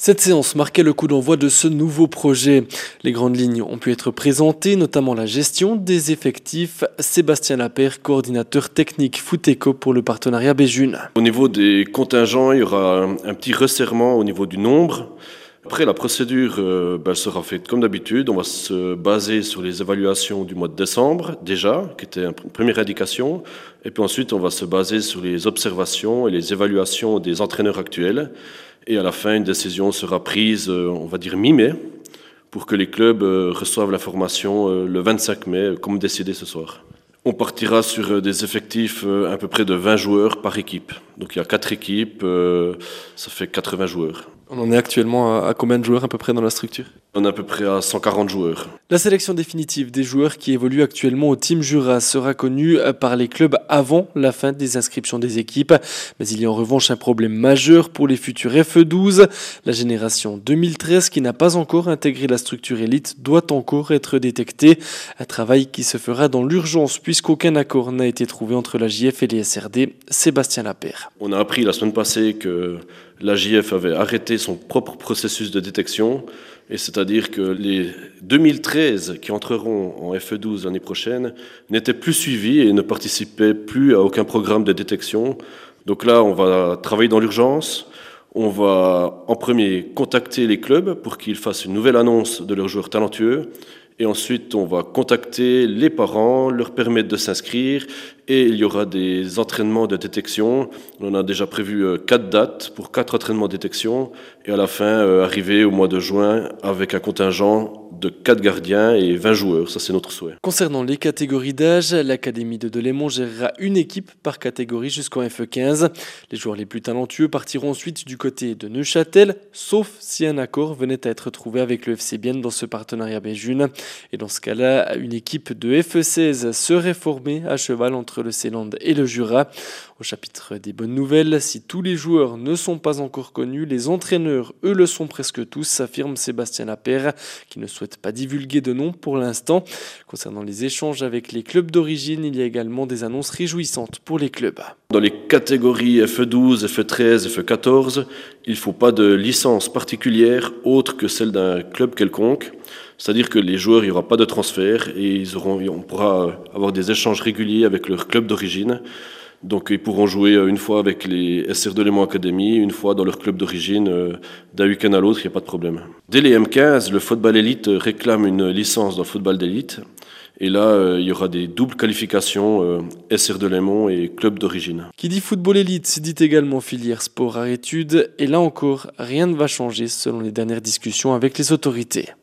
Cette séance marquait le coup d'envoi de ce nouveau projet. Les grandes lignes ont pu être présentées, notamment la gestion des effectifs. Sébastien Lapeyre, coordinateur technique Footeco pour le partenariat Béjune. Au niveau des contingents, il y aura un petit resserrement au niveau du nombre. Après, la procédure sera faite comme d'habitude. On va se baser sur les évaluations du mois de décembre, déjà, qui était une première indication. Et puis ensuite, on va se baser sur les observations et les évaluations des entraîneurs actuels. Et à la fin, une décision sera prise, on va dire mi-mai, pour que les clubs reçoivent l'information le 25 mai, comme décidé ce soir. On partira sur des effectifs à peu près de 20 joueurs par équipe. Donc il y a 4 équipes, ça fait 80 joueurs. On en est actuellement à combien de joueurs à peu près dans la structure ? On est à peu près à 140 joueurs. La sélection définitive des joueurs qui évoluent actuellement au Team Jura sera connue par les clubs avant la fin des inscriptions des équipes. Mais il y a en revanche un problème majeur pour les futurs FE12. La génération 2013 qui n'a pas encore intégré la structure élite doit encore être détectée. Un travail qui se fera dans l'urgence puisqu'aucun accord n'a été trouvé entre la JF et les SRD. Sébastien Lapeyre. On a appris la semaine passée que la JF avait arrêté son propre processus de détection. Et c'est-à-dire que les 2013 qui entreront en FE12 l'année prochaine n'étaient plus suivis et ne participaient plus à aucun programme de détection. Donc là, on va travailler dans l'urgence. On va en premier contacter les clubs pour qu'ils fassent une nouvelle annonce de leurs joueurs talentueux. Et ensuite, on va contacter les parents, leur permettre de s'inscrire. Et il y aura des entraînements de détection. On a déjà prévu 4 dates pour 4 entraînements de détection. Et à la fin, arriver au mois de juin avec un contingent de 4 gardiens et 20 joueurs. Ça, c'est notre souhait. Concernant les catégories d'âge, l'Académie de Delémont gérera une équipe par catégorie jusqu'en FE15. Les joueurs les plus talentueux partiront ensuite du côté de Neuchâtel, sauf si un accord venait à être trouvé avec le FC Bienne dans ce partenariat Béjune. Et dans ce cas-là, une équipe de FE16 serait formée à cheval entre le Ceyland et le Jura. Au chapitre des bonnes nouvelles, si tous les joueurs ne sont pas encore connus, les entraîneurs, eux, le sont presque tous, affirme Sébastien Lapeyre, qui ne souhaite pas divulguer de nom pour l'instant. Concernant les échanges avec les clubs d'origine, il y a également des annonces réjouissantes pour les clubs. Dans les catégories FE12, FE13, FE14, il ne faut pas de licence particulière autre que celle d'un club quelconque. C'est-à-dire que les joueurs, il n'y aura pas de transfert et on pourra avoir des échanges réguliers avec leur club d'origine. Donc ils pourront jouer une fois avec les SR Delémont Academy, une fois dans leur club d'origine, d'un week-end à l'autre, il n'y a pas de problème. Dès les M15, le football élite réclame une licence dans le football d'élite. Et là, il y aura des doubles qualifications SR Delémont et club d'origine. Qui dit football élite dit également filière sport à études. Et là encore, rien ne va changer selon les dernières discussions avec les autorités.